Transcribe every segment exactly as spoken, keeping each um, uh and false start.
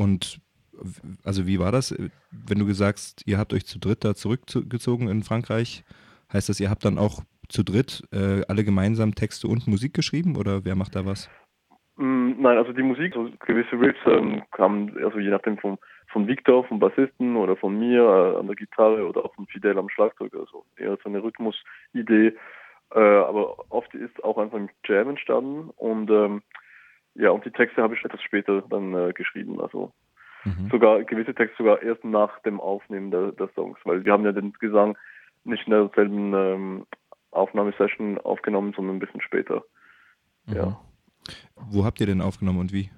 Und w- also wie war das, äh, wenn du gesagt, ihr habt euch zu dritt da zurückgezogen in Frankreich? Heißt das, ihr habt dann auch zu dritt äh, alle gemeinsam Texte und Musik geschrieben oder wer macht da was? Mm, Nein, also die Musik, so gewisse Riffs ähm, kamen also je nachdem vom, von Victor, vom Bassisten oder von mir äh, an der Gitarre oder auch von Fidel am Schlagzeug, also eher so eine Rhythmusidee. Äh, aber oft ist auch einfach ein Jam entstanden und ähm, ja, und die Texte habe ich etwas später dann äh, geschrieben, also Mhm. sogar gewisse Texte sogar erst nach dem Aufnehmen der, der Songs, weil wir haben ja den Gesang nicht in derselben ähm, Aufnahmesession aufgenommen, sondern ein bisschen später. Mhm. Ja. Wo habt ihr denn aufgenommen und wie?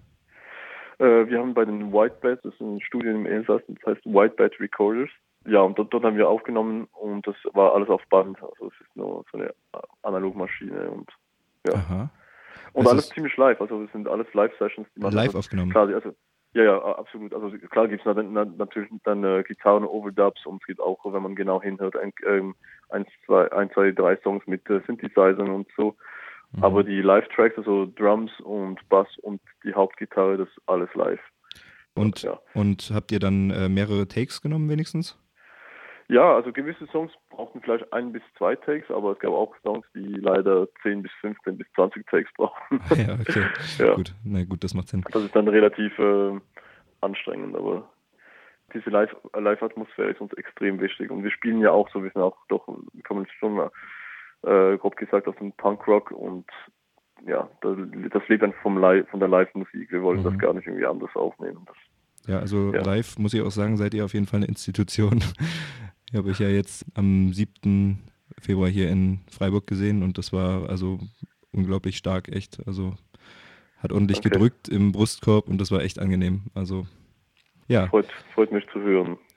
Äh, wir haben bei den Whitebed, das ist ein Studio im Elsass, das heißt Whitebed Recorders. Ja, und dort, dort haben wir aufgenommen und das war alles auf Band. Also es ist nur so eine Analogmaschine und ja. Aha. Und Heißt alles das ziemlich live, also es sind alles Live-Sessions, die man, live also aufgenommen? klar, also ja, ja, absolut. Also klar gibt es dann, natürlich dann äh, Gitarren-Overdubs und es gibt auch, wenn man genau hinhört, ein, ähm, eins, zwei, ein, zwei, drei Songs mit äh, Synthesizern und so. Aber Mhm. die Live-Tracks, also Drums und Bass und die Hauptgitarre, das ist alles live. Und, Ja. und habt ihr dann äh, mehrere Takes genommen wenigstens? Ja, also gewisse Songs brauchten vielleicht ein bis zwei Takes, aber es gab auch Songs, die leider zehn bis fünfzehn bis zwanzig Takes brauchten. Ja, okay. Ja, Gut, na gut, das macht Sinn. das ist dann relativ äh, anstrengend, aber diese Live- Live-Atmosphäre ist uns extrem wichtig und wir spielen ja auch so, wir sind auch doch, wir kommen schon mal, äh, grob gesagt aus dem Punkrock und ja, das, das lebt einfach vom Live, von der Live-Musik. Wir wollen das Mhm. gar nicht irgendwie anders aufnehmen. Das, Ja, also ja, live muss ich auch sagen, seid ihr auf jeden Fall eine Institution. Ich habe euch ja jetzt am siebten Februar hier in Freiburg gesehen und das war also unglaublich stark, echt. Also hat ordentlich danke. gedrückt im Brustkorb und das war echt angenehm. Also ja, Freut, freut mich zu hören.